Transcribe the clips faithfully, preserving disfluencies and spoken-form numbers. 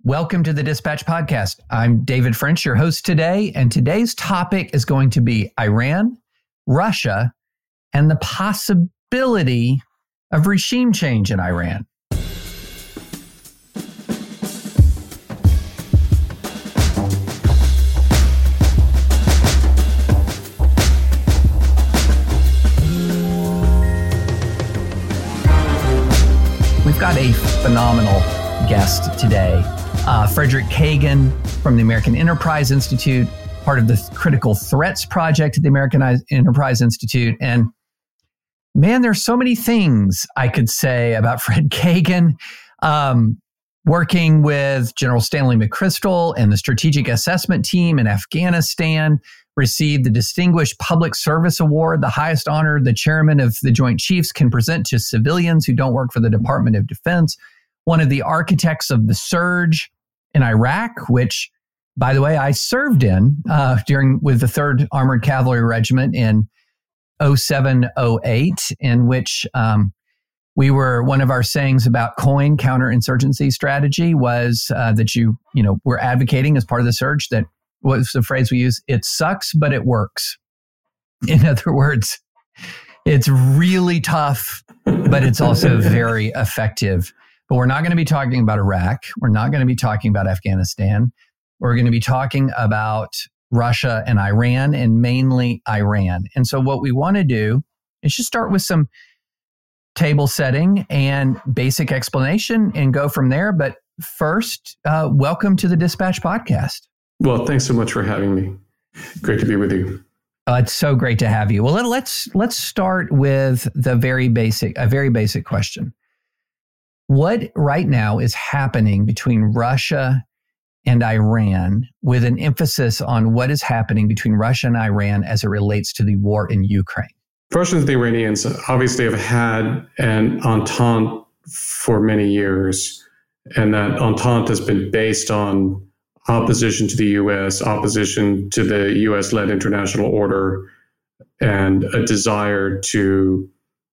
Welcome to the Dispatch Podcast. I'm David French, your host today, and today's topic is going to be Iran, Russia, and the possibility of regime change in Iran. We've got a phenomenal guest today. Uh, Frederick Kagan from the American Enterprise Institute, part of the Critical Threats Project at the American Enterprise Institute. And man, there's so many things I could say about Fred Kagan. Um, working with General Stanley McChrystal and the Strategic Assessment Team in Afghanistan, received the Distinguished Public Service Award, the highest honor the chairman of the Joint Chiefs can present to civilians who don't work for the Department of Defense. One of the architects of the surge in Iraq, which, by the way, I served in uh, during with the third Armored Cavalry Regiment in oh seven oh eight, in which um, we were, one of our sayings about COIN, counterinsurgency strategy, was uh, that you, you know, we're advocating as part of the surge that, what's the phrase we use? It sucks, but it works. In other words, it's really tough, but it's also very effective. But we're not going to be talking about Iraq. We're not going to be talking about Afghanistan. We're going to be talking about Russia and Iran, and mainly Iran. And so what we want to do is just start with some table setting and basic explanation and go from there. But first, uh, welcome to the Dispatch Podcast. Well, thanks so much for having me. Great to be with you. Uh, it's so great to have you. Well, let, let's let's start with the very basic, a very basic question. What right now is happening between Russia and Iran, with an emphasis on what is happening between Russia and Iran as it relates to the war in Ukraine? Russians and the Iranians obviously have had an entente for many years, and that entente has been based on opposition to the U S, opposition to the U S-led international order, and a desire to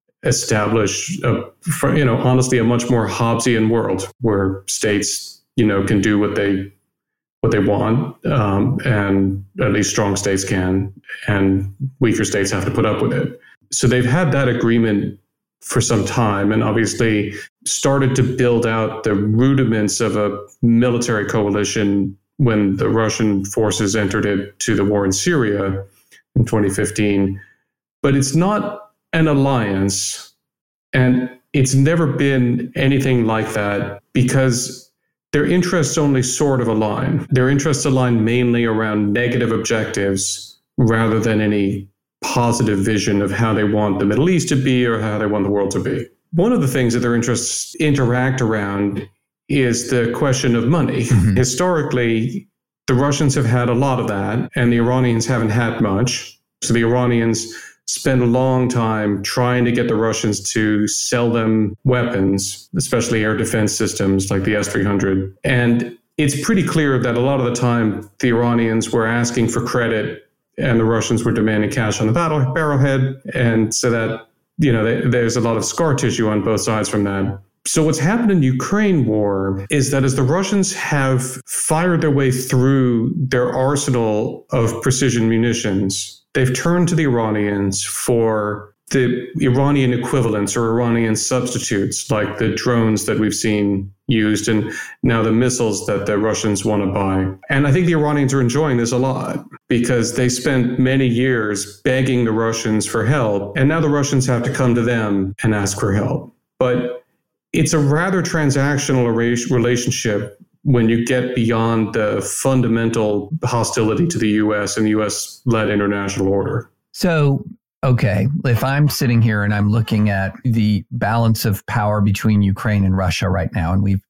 establish, a, you know, honestly, a much more Hobbesian world where states, you know, can do what they what they want, um, and at least strong states can, and weaker states have to put up with it. So they've had that agreement for some time, and obviously started to build out the rudiments of a military coalition when the Russian forces entered into the war in Syria in twenty fifteen. But it's not an alliance, and it's never been anything like that because their interests only sort of align. Their interests align mainly around negative objectives rather than any positive vision of how they want the Middle East to be or how they want the world to be. One of the things that their interests interact around is the question of money. Mm-hmm. Historically, the Russians have had a lot of that, and the Iranians haven't had much. So the Iranians spent a long time trying to get the Russians to sell them weapons, especially air defense systems like the S three hundred. And it's pretty clear that a lot of the time the Iranians were asking for credit and the Russians were demanding cash on the battle barrelhead. And so that, you know, they, there's a lot of scar tissue on both sides from that. So what's happened in the Ukraine war is that as the Russians have fired their way through their arsenal of precision munitions, they've turned to the Iranians for the Iranian equivalents or Iranian substitutes, like the drones that we've seen used and now the missiles that the Russians want to buy. And I think the Iranians are enjoying this a lot because they spent many years begging the Russians for help, and now the Russians have to come to them and ask for help. But it's a rather transactional relationship when you get beyond the fundamental hostility to the U S and the U S-led international order. So, okay, if I'm sitting here and I'm looking at the balance of power between Ukraine and Russia right now, and we've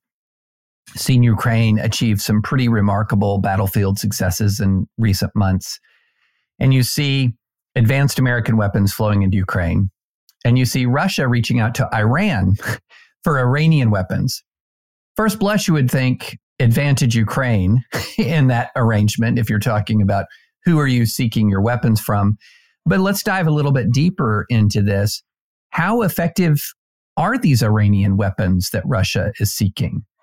seen Ukraine achieve some pretty remarkable battlefield successes in recent months, and you see advanced American weapons flowing into Ukraine, and you see Russia reaching out to Iran for Iranian weapons. First blush, you would think advantage Ukraine in that arrangement if you're talking about who are you seeking your weapons from. But let's dive a little bit deeper into this. How effective are these Iranian weapons that Russia is seeking?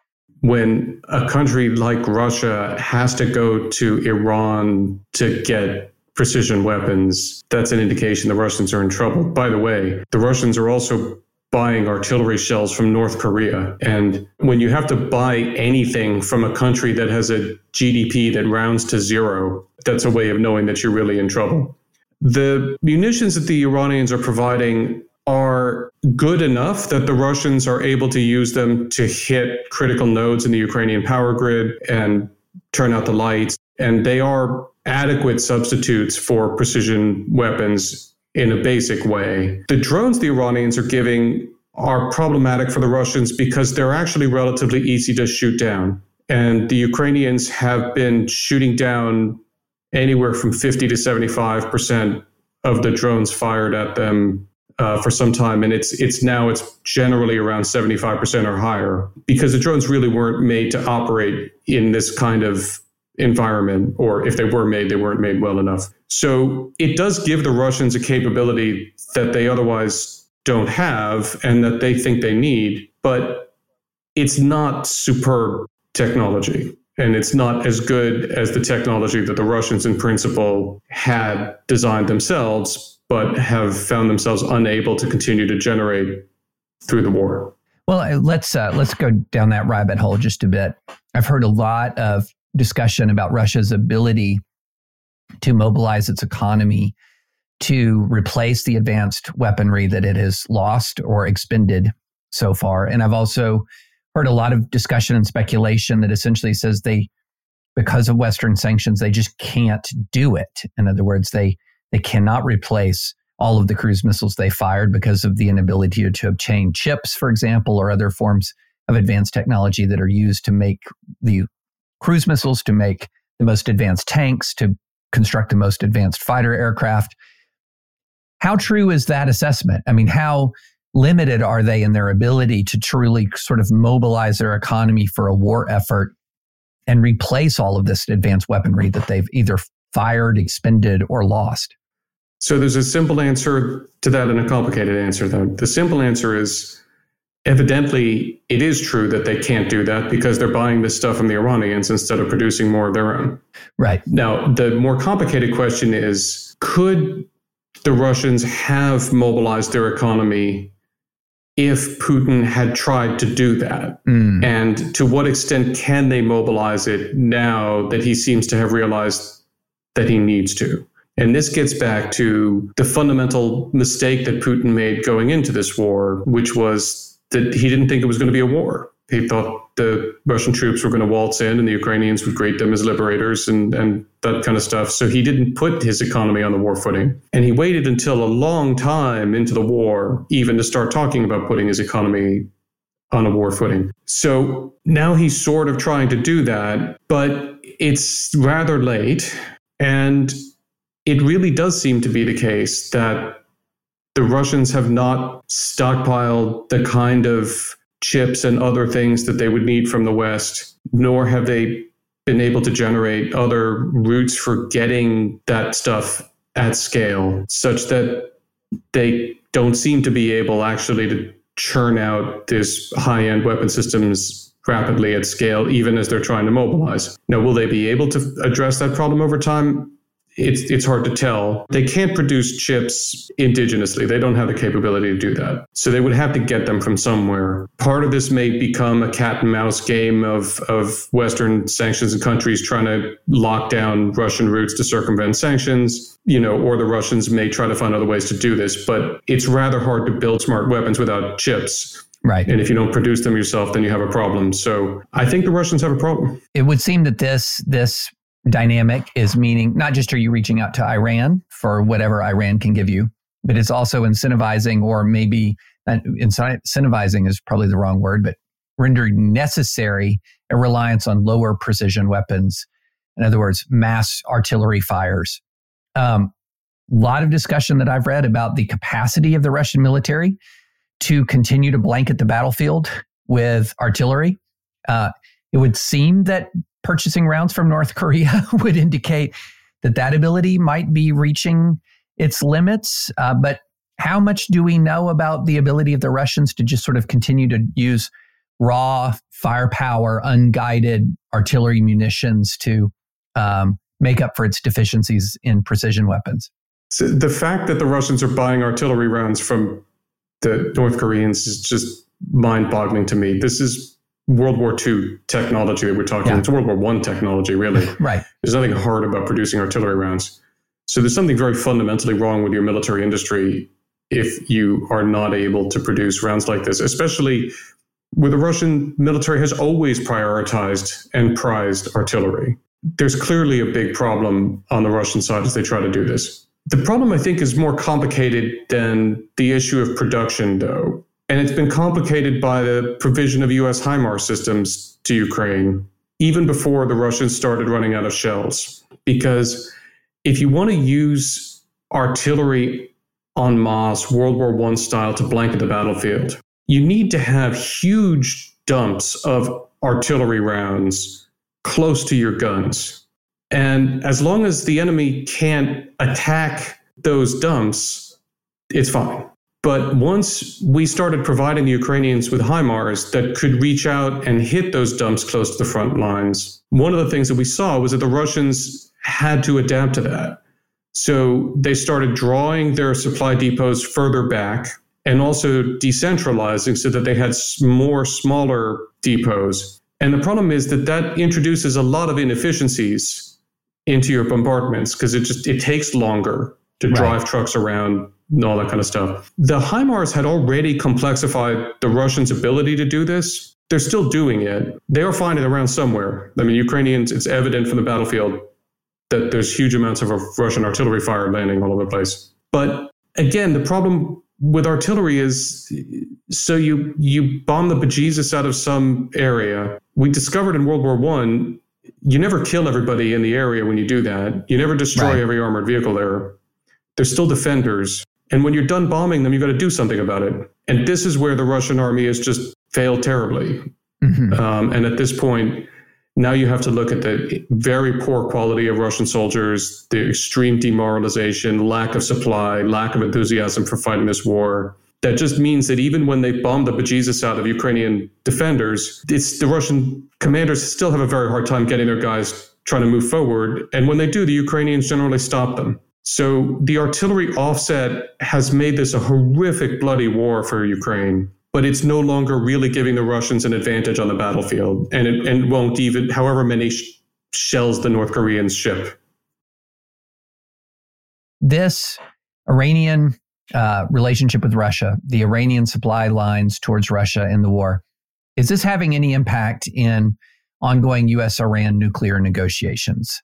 when a country like Russia has to go to Iran to get precision weapons, that's an indication the Russians are in trouble. By the way, the Russians are also buying artillery shells from North Korea. And when you have to buy anything from a country that has a G D P that rounds to zero, that's a way of knowing that you're really in trouble. The munitions that the Iranians are providing are good enough that the Russians are able to use them to hit critical nodes in the Ukrainian power grid and turn out the lights. And they are adequate substitutes for precision weapons in a basic way. The drones the Iranians are giving are problematic for the Russians because they're actually relatively easy to shoot down. And the Ukrainians have been shooting down anywhere from fifty to seventy-five percent of the drones fired at them uh, for some time. And it's it's now it's generally around seventy-five percent or higher because the drones really weren't made to operate in this kind of environment, or if they were made, they weren't made well enough. So it does give the Russians a capability that they otherwise don't have and that they think they need, but it's not superb technology. And it's not as good as the technology that the Russians in principle had designed themselves, but have found themselves unable to continue to generate through the war. Well, let's uh, let's go down that rabbit hole just a bit. I've heard a lot of discussion about Russia's ability to mobilize its economy to replace the advanced weaponry that it has lost or expended so far. And I've also heard a lot of discussion and speculation that essentially says they, because of Western sanctions, they just can't do it. In other words, they they cannot replace all of the cruise missiles they fired because of the inability to, to obtain chips, for example, or other forms of advanced technology that are used to make the cruise missiles, to make the most advanced tanks, to construct the most advanced fighter aircraft. How true is that assessment? I mean, how limited are they in their ability to truly sort of mobilize their economy for a war effort and replace all of this advanced weaponry that they've either fired, expended, or lost? So there's a simple answer to that and a complicated answer, though. The simple answer is, evidently, it is true that they can't do that because they're buying this stuff from the Iranians instead of producing more of their own. Right. Now, the more complicated question is, could the Russians have mobilized their economy if Putin had tried to do that? Mm. And to what extent can they mobilize it now that he seems to have realized that he needs to? And this gets back to the fundamental mistake that Putin made going into this war, which was that he didn't think it was going to be a war. He thought the Russian troops were going to waltz in and the Ukrainians would greet them as liberators and, and that kind of stuff. So he didn't put his economy on the war footing. And he waited until a long time into the war even to start talking about putting his economy on a war footing. So now he's sort of trying to do that, but it's rather late. And it really does seem to be the case that the Russians have not stockpiled the kind of chips and other things that they would need from the West, nor have they been able to generate other routes for getting that stuff at scale, such that they don't seem to be able actually to churn out this high-end weapon systems rapidly at scale, even as they're trying to mobilize. Now, will they be able to address that problem over time? It's it's hard to tell. They can't produce chips indigenously. They don't have the capability to do that. So they would have to get them from somewhere. Part of this may become a cat and mouse game of, of Western sanctions and countries trying to lock down Russian routes to circumvent sanctions, you know, or the Russians may try to find other ways to do this. But it's rather hard to build smart weapons without chips. Right. And if you don't produce them yourself, then you have a problem. So I think the Russians have a problem. It would seem that this this dynamic is meaning not just are you reaching out to Iran for whatever Iran can give you, but it's also incentivizing, or maybe incentivizing is probably the wrong word, but rendering necessary a reliance on lower precision weapons. In other words, mass artillery fires. Um, a lot of discussion that I've read about the capacity of the Russian military to continue to blanket the battlefield with artillery. Uh, it would seem that purchasing rounds from North Korea would indicate that that ability might be reaching its limits. Uh, but how much do we know about the ability of the Russians to just sort of continue to use raw firepower, unguided artillery munitions to um, make up for its deficiencies in precision weapons. So the fact that the Russians are buying artillery rounds from the North Koreans is just mind-boggling to me. This is World War Two technology that we're talking Yeah. about. It's World War One technology, really. Right. There's nothing hard about producing artillery rounds. So there's something very fundamentally wrong with your military industry if you are not able to produce rounds like this, especially where the Russian military has always prioritized and prized artillery. There's clearly a big problem on the Russian side as they try to do this. The problem, I think, is more complicated than the issue of production, though. And it's been complicated by the provision of U S HIMARS systems to Ukraine, even before the Russians started running out of shells. Because if you want to use artillery en masse, World War One style, to blanket the battlefield, you need to have huge dumps of artillery rounds close to your guns. And as long as the enemy can't attack those dumps, it's fine. But once we started providing the Ukrainians with HIMARS that could reach out and hit those dumps close to the front lines, one of the things that we saw was that the Russians had to adapt to that. So they started drawing their supply depots further back and also decentralizing so that they had more smaller depots. And the problem is that that introduces a lot of inefficiencies into your bombardments because it just it takes longer to drive right. trucks around and all that kind of stuff. The HIMARS had already complexified the Russians' ability to do this. They're still doing it. They are finding it around somewhere. I mean, Ukrainians, it's evident from the battlefield that there's huge amounts of Russian artillery fire landing all over the place. But again, the problem with artillery is, so you you bomb the bejesus out of some area. We discovered in World War One, you never kill everybody in the area when you do that. You never destroy right. every armored vehicle there. They're still defenders. And when you're done bombing them, you've got to do something about it. And this is where the Russian army has just failed terribly. Mm-hmm. Um, and at this point, now you have to look at the very poor quality of Russian soldiers, the extreme demoralization, lack of supply, lack of enthusiasm for fighting this war. That just means that even when they bomb the bejesus out of Ukrainian defenders, it's the Russian commanders still have a very hard time getting their guys trying to move forward. And when they do, the Ukrainians generally stop them. So the artillery offset has made this a horrific, bloody war for Ukraine. But it's no longer really giving the Russians an advantage on the battlefield, and it and won't even, however many sh- shells the North Koreans ship. This Iranian uh, relationship with Russia, the Iranian supply lines towards Russia in the war, is this having any impact in ongoing U S Iran nuclear negotiations?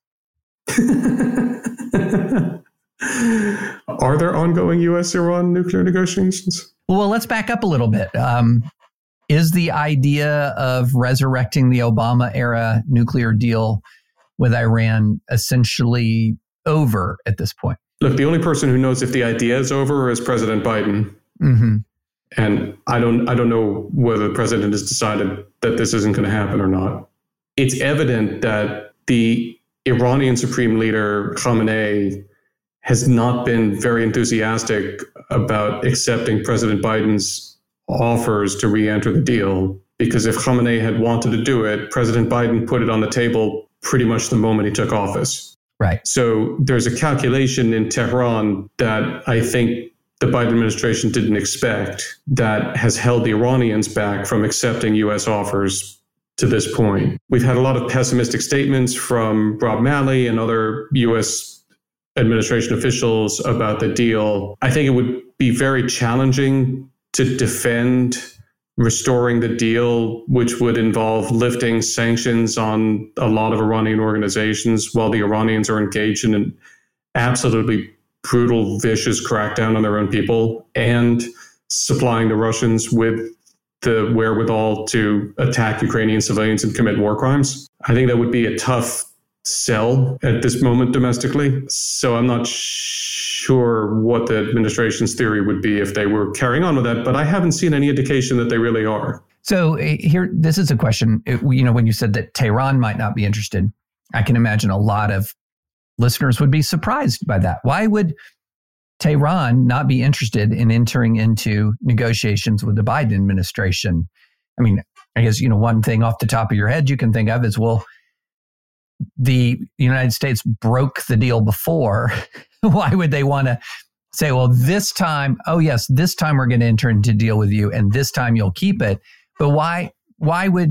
Are there ongoing U S Iran nuclear negotiations? Well, let's back up a little bit. Um, is the idea of resurrecting the Obama-era nuclear deal with Iran essentially over at this point? Look, the only person who knows if the idea is over is President Biden. Mm-hmm. And I don't, I don't know whether the president has decided that this isn't going to happen or not. It's evident that the Iranian Supreme Leader, Khamenei, has not been very enthusiastic about accepting President Biden's offers to re-enter the deal, because if Khamenei had wanted to do it, President Biden put it on the table pretty much the moment he took office. Right. So there's a calculation in Tehran that I think the Biden administration didn't expect that has held the Iranians back from accepting U S offers to this point. We've had a lot of pessimistic statements from Rob Malley and other U S administration officials about the deal. I think it would be very challenging to defend restoring the deal, which would involve lifting sanctions on a lot of Iranian organizations while the Iranians are engaged in an absolutely brutal, vicious crackdown on their own people and supplying the Russians with the wherewithal to attack Ukrainian civilians and commit war crimes. I think that would be a tough sell at this moment domestically. So I'm not sure what the administration's theory would be if they were carrying on with that, but I haven't seen any indication that they really are. So here, this is a question. It, you know, when you said that Tehran might not be interested, I can imagine a lot of listeners would be surprised by that. Why would Tehran not be interested in entering into negotiations with the Biden administration? I mean, I guess, you know, one thing off the top of your head you can think of is, well, the United States broke the deal before. Why would they want to say, well, this time, oh yes, this time we're going to enter into a deal with you, and this time you'll keep it. But why? Why would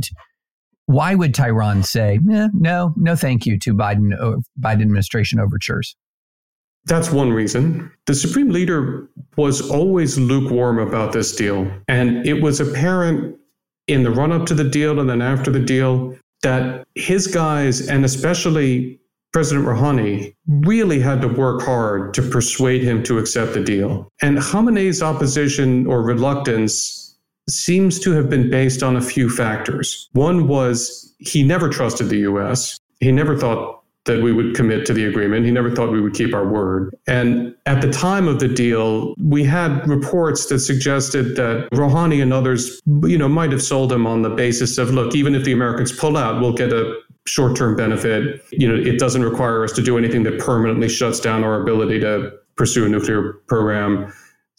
why would Tehran say eh, no, no, thank you to Biden uh, Biden administration overtures? That's one reason. The Supreme Leader was always lukewarm about this deal, and it was apparent in the run-up to the deal and then after the deal that his guys, and especially President Rouhani, really had to work hard to persuade him to accept the deal. And Khamenei's opposition or reluctance seems to have been based on a few factors. One was he never trusted the U S. He never thought that we would commit to the agreement. He never thought we would keep our word. And at the time of the deal, we had reports that suggested that Rouhani and others, you know, might have sold him on the basis of, look, even if the Americans pull out, we'll get a short-term benefit. You know, it doesn't require us to do anything that permanently shuts down our ability to pursue a nuclear program.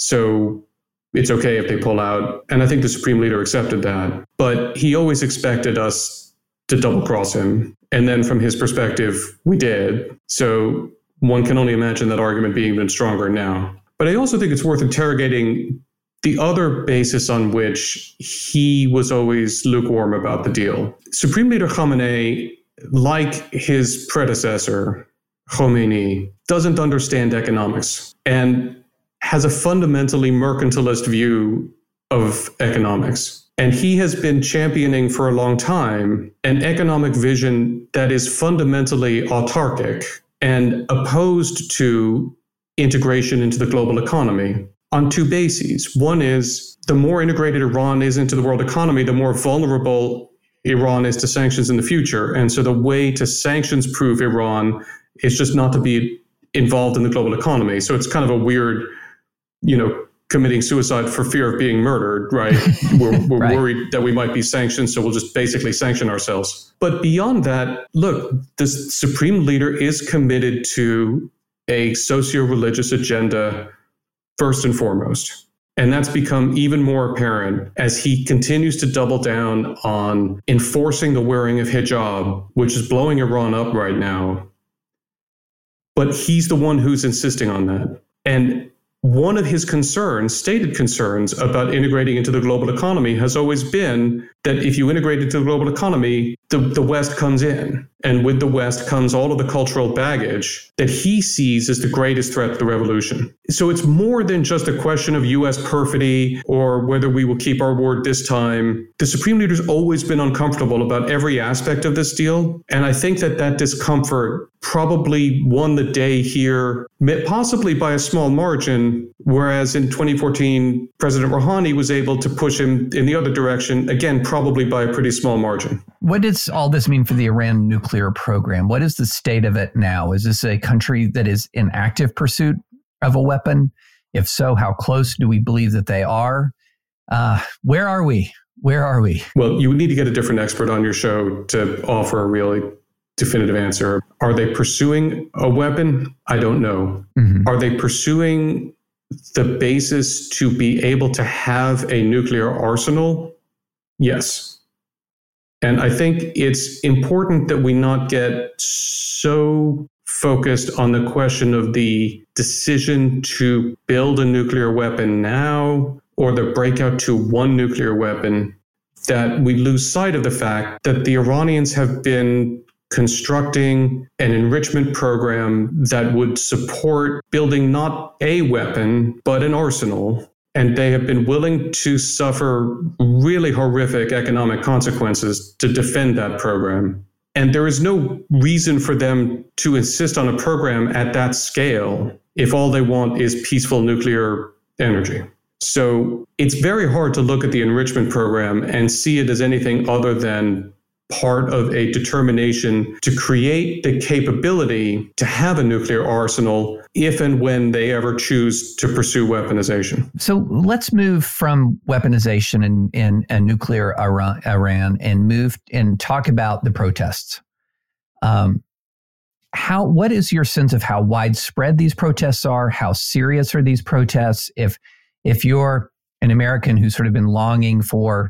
So it's okay if they pull out. And I think the Supreme Leader accepted that. But he always expected us to double-cross him. And then from his perspective, we did. So one can only imagine that argument being even stronger now. But I also think it's worth interrogating the other basis on which he was always lukewarm about the deal. Supreme Leader Khamenei, like his predecessor, Khomeini, doesn't understand economics and has a fundamentally mercantilist view of economics. And he has been championing for a long time an economic vision that is fundamentally autarkic and opposed to integration into the global economy on two bases. One is the more integrated Iran is into the world economy, the more vulnerable Iran is to sanctions in the future. And so the way to sanctions-proof Iran is just not to be involved in the global economy. So it's kind of a weird, you know, committing suicide for fear of being murdered, right? We're, we're right. worried that we might be sanctioned, so we'll just basically sanction ourselves. But beyond that, look, the Supreme Leader is committed to a socio-religious agenda first and foremost. And that's become even more apparent as he continues to double down on enforcing the wearing of hijab, which is blowing Iran up right now. But he's the one who's insisting on that. And one of his concerns, stated concerns about integrating into the global economy has always been that if you integrate into the global economy, the, the West comes in. And with the West comes all of the cultural baggage that he sees as the greatest threat to the revolution. So it's more than just a question of U S perfidy or whether we will keep our word this time. The Supreme Leader's always been uncomfortable about every aspect of this deal. And I think that that discomfort probably won the day here, possibly by a small margin, whereas in twenty fourteen, President Rouhani was able to push him in the other direction, again, probably by a pretty small margin. What does all this mean for the Iran nuclear program? What is the state of it now? Is this a country that is in active pursuit of a weapon? If so, how close do we believe that they are? Uh, where are we? Where are we? Well, you would need to get a different expert on your show to offer a really definitive answer. Are they pursuing a weapon? I don't know. Mm-hmm. Are they pursuing the basis to be able to have a nuclear arsenal? Yes. And I think it's important that we not get so focused on the question of the decision to build a nuclear weapon now or the breakout to one nuclear weapon that we lose sight of the fact that the Iranians have been constructing an enrichment program that would support building not a weapon, but an arsenal. And they have been willing to suffer really horrific economic consequences to defend that program. And there is no reason for them to insist on a program at that scale if all they want is peaceful nuclear energy. So it's very hard to look at the enrichment program and see it as anything other than part of a determination to create the capability to have a nuclear arsenal if and when they ever choose to pursue weaponization. So let's move from weaponization and, and, and nuclear Iran, Iran and move and talk about the protests. Um, how what is your sense of how widespread these protests are? How serious are these protests? If if you're an American who's sort of been longing for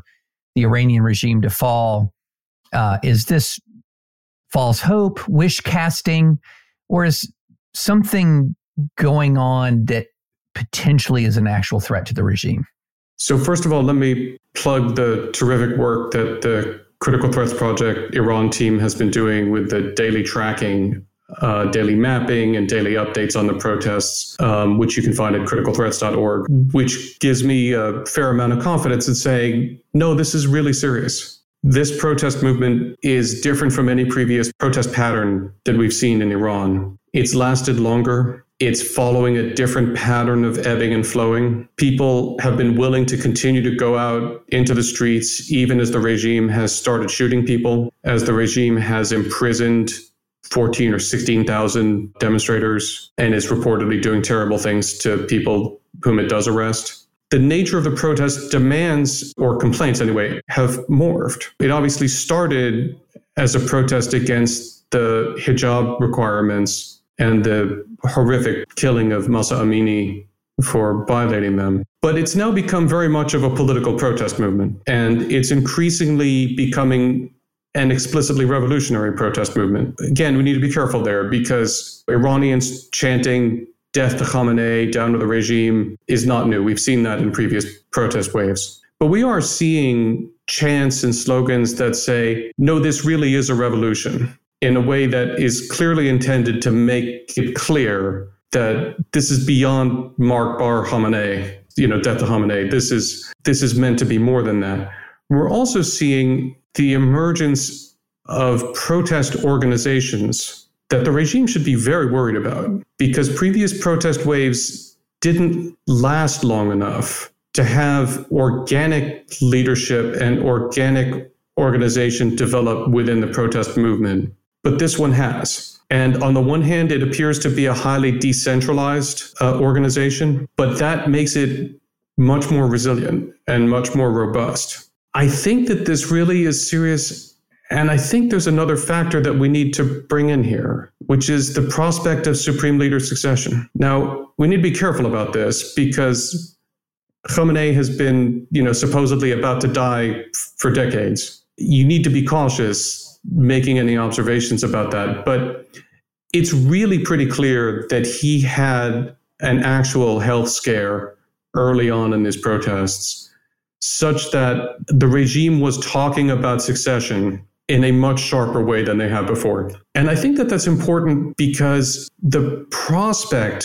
the Iranian regime to fall. Uh, is this false hope, wish casting, or is something going on that potentially is an actual threat to the regime? So first of all, let me plug the terrific work that the Critical Threats Project Iran team has been doing with the daily tracking, uh, daily mapping, and daily updates on the protests, um, which you can find at critical threats dot org, which gives me a fair amount of confidence in saying, no, this is really serious. This protest movement is different from any previous protest pattern that we've seen in Iran. It's lasted longer. It's following a different pattern of ebbing and flowing. People have been willing to continue to go out into the streets, even as the regime has started shooting people, as the regime has imprisoned fourteen or sixteen thousand demonstrators and is reportedly doing terrible things to people whom it does arrest. The nature of the protest demands, or complaints anyway, have morphed. It obviously started as a protest against the hijab requirements and the horrific killing of Mahsa Amini for violating them. But it's now become very much of a political protest movement, and it's increasingly becoming an explicitly revolutionary protest movement. Again, we need to be careful there, because Iranians chanting death to Khamenei, down to the regime, is not new. We've seen that in previous protest waves. But we are seeing chants and slogans that say, no, this really is a revolution, in a way that is clearly intended to make it clear that this is beyond Mark Bar Khamenei, you know, death to Khamenei. This is, this is meant to be more than that. We're also seeing the emergence of protest organizations that the regime should be very worried about, because previous protest waves didn't last long enough to have organic leadership and organic organization develop within the protest movement. But this one has. And on the one hand, it appears to be a highly decentralized uh, organization, but that makes it much more resilient and much more robust. I think that this really is serious. And I think there's another factor that we need to bring in here, which is the prospect of supreme leader succession. Now, we need to be careful about this, because Khamenei has been, you know, supposedly about to die for decades. You need to be cautious making any observations about that. But it's really pretty clear that he had an actual health scare early on in these protests, such that the regime was talking about succession in a much sharper way than they had before. And I think that that's important, because the prospect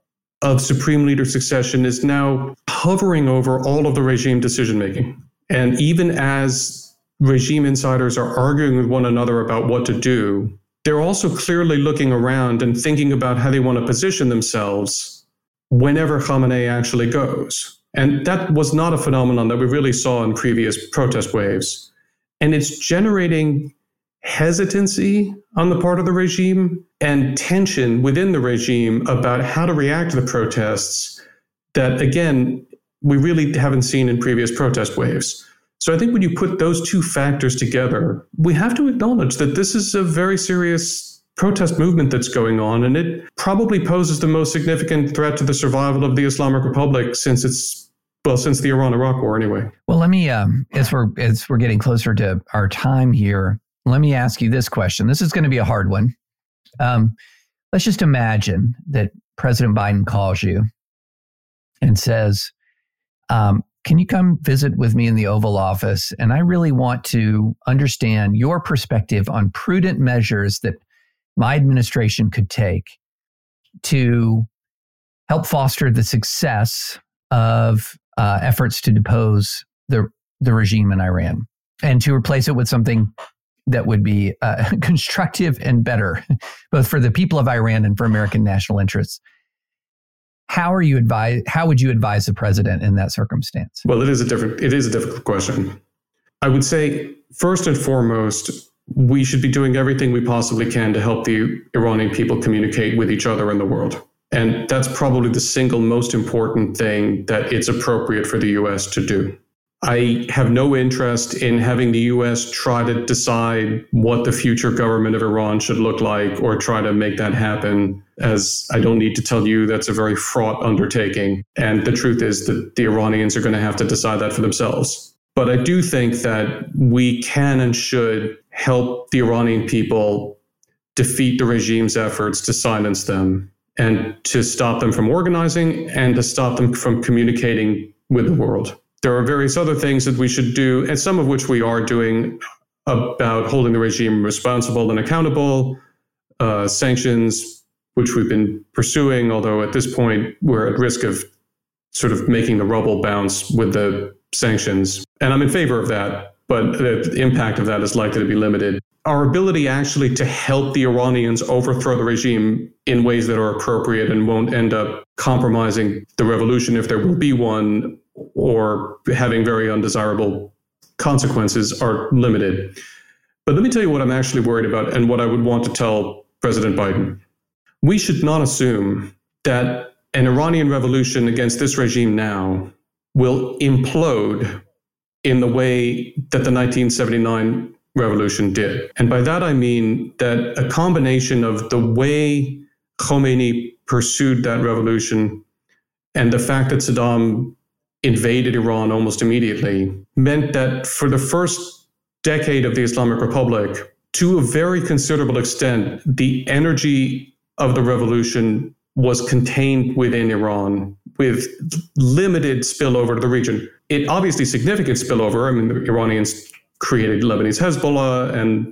of supreme leader succession is now hovering over all of the regime decision-making. And even as regime insiders are arguing with one another about what to do, they're also clearly looking around and thinking about how they want to position themselves whenever Khamenei actually goes. And that was not a phenomenon that we really saw in previous protest waves. And it's generating hesitancy on the part of the regime and tension within the regime about how to react to the protests that, again, we really haven't seen in previous protest waves. So I think when you put those two factors together, we have to acknowledge that this is a very serious protest movement that's going on, and it probably poses the most significant threat to the survival of the Islamic Republic since it's, well, since the Iran-Iraq War anyway. Well, let me, um, as we're as we're getting closer to our time here, let me ask you this question. This is going to be a hard one. Um, let's just imagine that President Biden calls you and says, um, can you come visit with me in the Oval Office? And I really want to understand your perspective on prudent measures that my administration could take to help foster the success of uh, efforts to depose the, the regime in Iran, and to replace it with something that would be uh, constructive and better, both for the people of Iran and for American national interests. How are you advise? How would you advise the president in that circumstance? Well, it is a different. It is a difficult question. I would say, first and foremost, we should be doing everything we possibly can to help the Iranian people communicate with each other in the world. And that's probably the single most important thing that it's appropriate for the U S to do. I have no interest in having the U S try to decide what the future government of Iran should look like, or try to make that happen, as I don't need to tell you that's a very fraught undertaking. And the truth is that the Iranians are going to have to decide that for themselves. But I do think that we can and should help the Iranian people defeat the regime's efforts to silence them and to stop them from organizing and to stop them from communicating with the world. There are various other things that we should do, and some of which we are doing, about holding the regime responsible and accountable, uh, sanctions, which we've been pursuing, although at this point we're at risk of sort of making the rubble bounce with the sanctions. And I'm in favor of that, but the impact of that is likely to be limited. Our ability actually to help the Iranians overthrow the regime in ways that are appropriate and won't end up compromising the revolution if there will be one, or having very undesirable consequences, are limited. But let me tell you what I'm actually worried about and what I would want to tell President Biden. We should not assume that an Iranian revolution against this regime now will implode in the way that the nineteen seventy-nine revolution did. And by that I mean that a combination of the way Khomeini pursued that revolution and the fact that Saddam invaded Iran almost immediately meant that for the first decade of the Islamic Republic, to a very considerable extent, the energy of the revolution was contained within Iran with limited spillover to the region. It obviously significant spillover. I mean, the Iranians created Lebanese Hezbollah and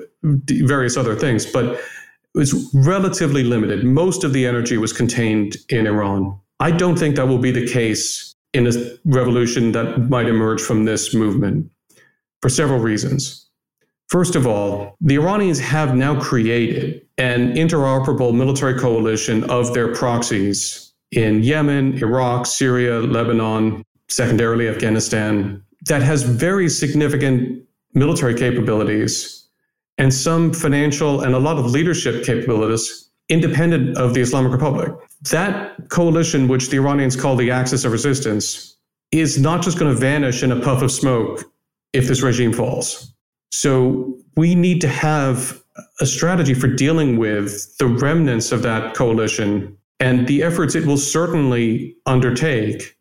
various other things, but it was relatively limited. Most of the energy was contained in Iran. I don't think that will be the case in a revolution that might emerge from this movement for several reasons. First of all, the Iranians have now created an interoperable military coalition of their proxies in Yemen, Iraq, Syria, Lebanon, secondarily Afghanistan, that has very significant military capabilities and some financial and a lot of leadership capabilities independent of the Islamic Republic. That coalition, which the Iranians call the Axis of Resistance, is not just going to vanish in a puff of smoke if this regime falls. So we need to have a strategy for dealing with the remnants of that coalition and the efforts it will certainly undertake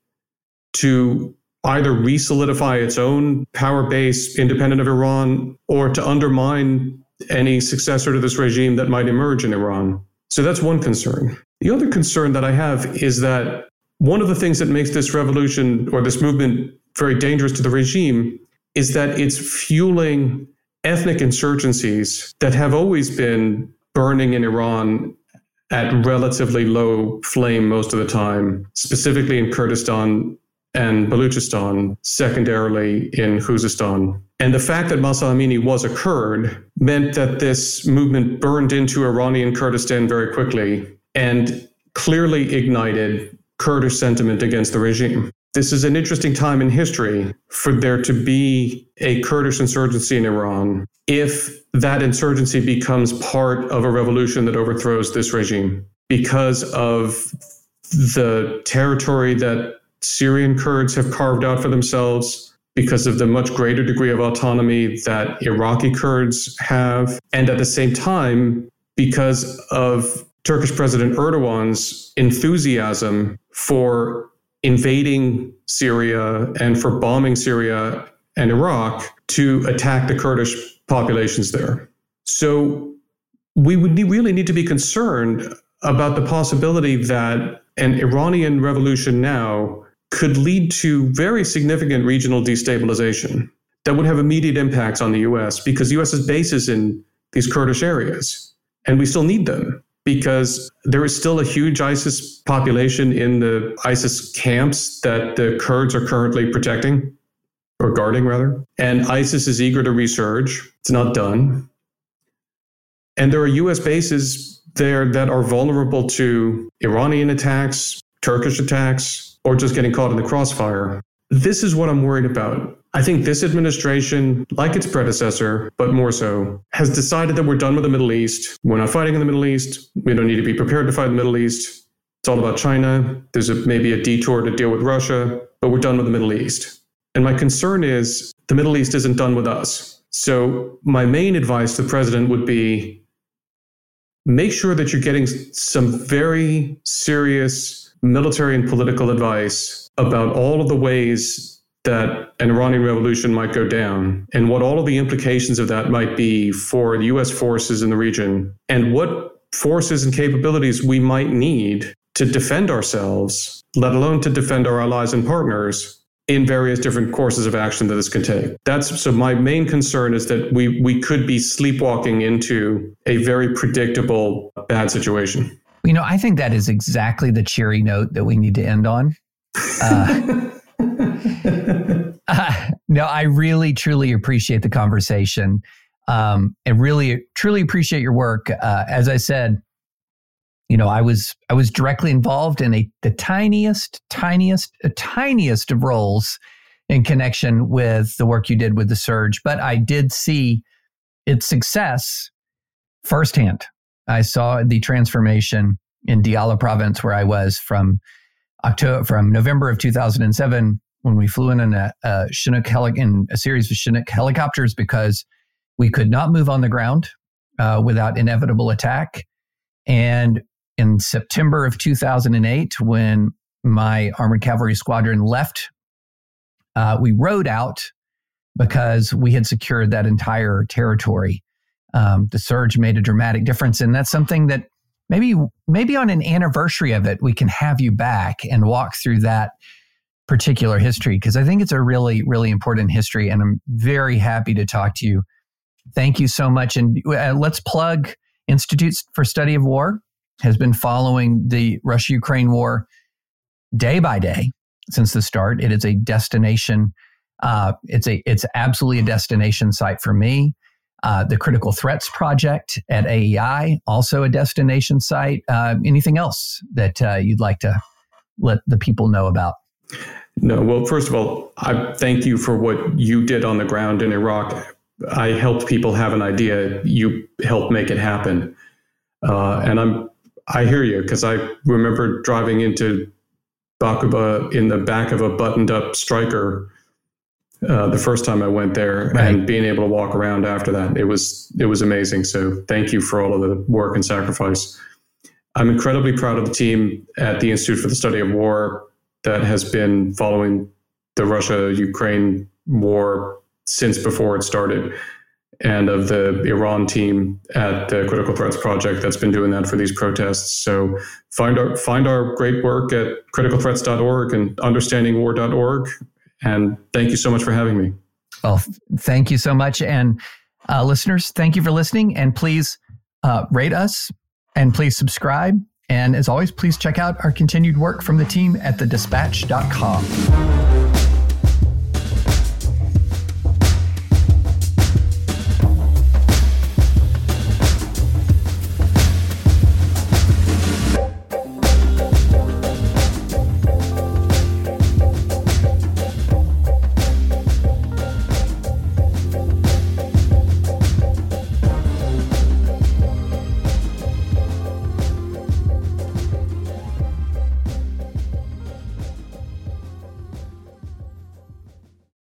to either re-solidify its own power base independent of Iran or to undermine any successor to this regime that might emerge in Iran. So that's one concern. The other concern that I have is that one of the things that makes this revolution or this movement very dangerous to the regime is that it's fueling ethnic insurgencies that have always been burning in Iran at relatively low flame most of the time, specifically in Kurdistan and Baluchistan, secondarily in Khuzestan. And the fact that Mahsa Amini was a Kurd meant that this movement burned into Iranian Kurdistan very quickly and clearly ignited Kurdish sentiment against the regime. This is an interesting time in history for there to be a Kurdish insurgency in Iran if that insurgency becomes part of a revolution that overthrows this regime because of the territory that Syrian Kurds have carved out for themselves, because of the much greater degree of autonomy that Iraqi Kurds have, and at the same time, because of Turkish President Erdogan's enthusiasm for invading Syria and for bombing Syria and Iraq to attack the Kurdish populations there. So we would really need to be concerned about the possibility that an Iranian revolution now could lead to very significant regional destabilization that would have immediate impacts on the U S because the U S has bases in these Kurdish areas, and we still need them because there is still a huge ISIS population in the ISIS camps that the Kurds are currently protecting, or guarding rather, and ISIS is eager to resurge. It's not done. And there are U S bases there that are vulnerable to Iranian attacks, Turkish attacks, or just getting caught in the crossfire. This is what I'm worried about. I think this administration, like its predecessor, but more so, has decided that we're done with the Middle East. We're not fighting in the Middle East. We don't need to be prepared to fight in the Middle East. It's all about China. There's a, maybe a detour to deal with Russia, but we're done with the Middle East. And my concern is the Middle East isn't done with us. So my main advice to the president would be make sure that you're getting some very serious military and political advice about all of the ways that an Iranian revolution might go down and what all of the implications of that might be for the U S forces in the region and what forces and capabilities we might need to defend ourselves, let alone to defend our allies and partners in various different courses of action that this can take. That's so my main concern is that we we could be sleepwalking into a very predictable bad situation. You know, I think that is exactly the cheery note that we need to end on. Uh, uh, no, I really, truly appreciate the conversation um, and really, truly appreciate your work. Uh, as I said, you know, I was I was directly involved in a the tiniest, tiniest, uh, tiniest of roles in connection with the work you did with the surge, but I did see its success firsthand. I saw the transformation in Diyala province where I was from October, from November of two thousand seven when we flew in in a, a Chinook heli- in a series of Chinook helicopters because we could not move on the ground uh, without inevitable attack. And in September of two thousand eight, when my Armored Cavalry Squadron left, uh, we rode out because we had secured that entire territory. Um, the surge made a dramatic difference. And that's something that maybe maybe on an anniversary of it, we can have you back and walk through that particular history, because I think it's a really, really important history. And I'm very happy to talk to you. Thank you so much. And uh, let's plug Institutes for Study of War. Has been following the Russia-Ukraine war day by day since the start. It is a destination. Uh, it's a it's absolutely a destination site for me. Uh, the Critical Threats Project at A E I, also a destination site. Uh, anything else that uh, you'd like to let the people know about? No, well, first of all, I thank you for what you did on the ground in Iraq. I helped people have an idea. You helped make it happen. Uh, and I'm I hear you, because I remember driving into Bakuba in the back of a buttoned-up Stryker uh, the first time I went there, right, and being able to walk around after that. It was it was amazing. So thank you for all of the work and sacrifice. I'm incredibly proud of the team at the Institute for the Study of War that has been following the Russia-Ukraine war since before it started, and of the Iran team at the Critical Threats Project that's been doing that for these protests. So find our find our great work at critical threats dot org and understanding war dot org. And thank you so much for having me. Well, thank you so much. And uh, listeners, thank you for listening. And please uh, rate us and please subscribe. And as always, please check out our continued work from the team at the dispatch dot com.